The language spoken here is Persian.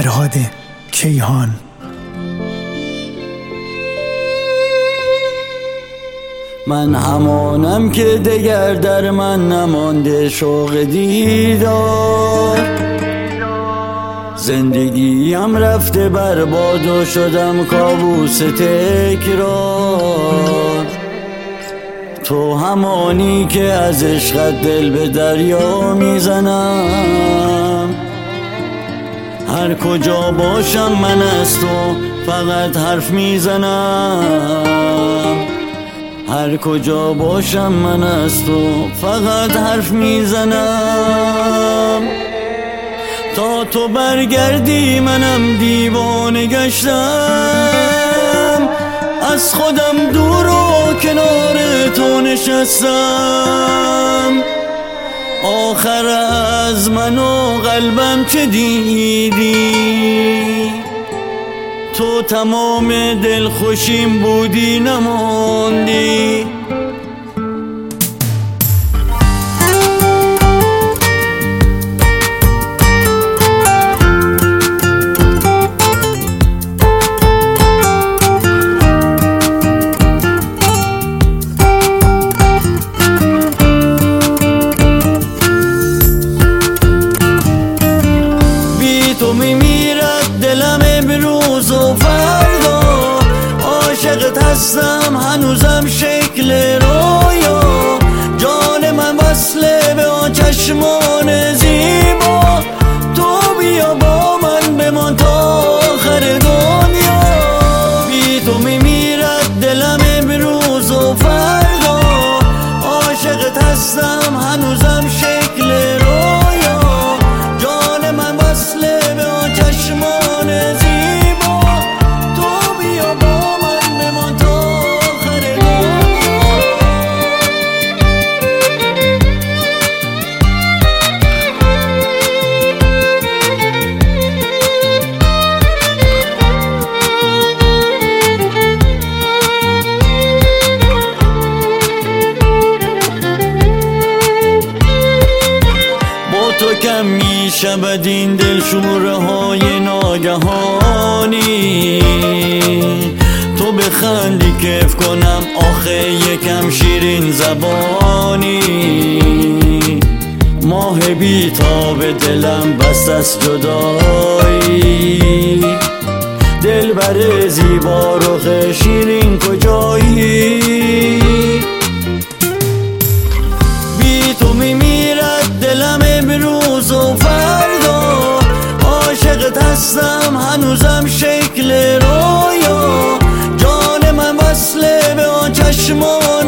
فرهاد کیهان. من همانم که دگر در من نمانده شوق دیدار، زندگیم رفته برباد و شدم کابوس تکرار. تو همانی که از عشقت دل به دریا میزنم، هر کجا باشم من از تو فقط حرف میزنم، هر کجا باشم من از تو فقط حرف میزنم. تا تو برگردی منم دیوانه گشتم، از خودم دور و کنار تو نشستم. آخر از من و قلبم چه دیدی؟ تو تمام دلخوشیم بودی نماندی. تو میمیرد دلم امروز و فردا، عاشقت هستم هنوزم شکل رویا. جان من وصله به آن چشمان زیبا، تو بیا با من بمان تا آخر دنیا. بی تو میمیرد دلم امروز و فردا، عاشقت هستم هنوزم شکل رویا. جان من وصله چشمان زیبا، تو بیا با من بمان تا آخر با تو کم میشود این دلشوره های ناگهانی. تو بخندی کیف کنم آخه یکم شیرین زبانی. ماه بیتاب دلم بس از جدایی، دلبر زیبا رخ شیرین کجایی؟ بی تو میمیرد دلم امروز و فردا، عاشقت هستم هنوزم شکل رویا. جان من وصله به آن چشمان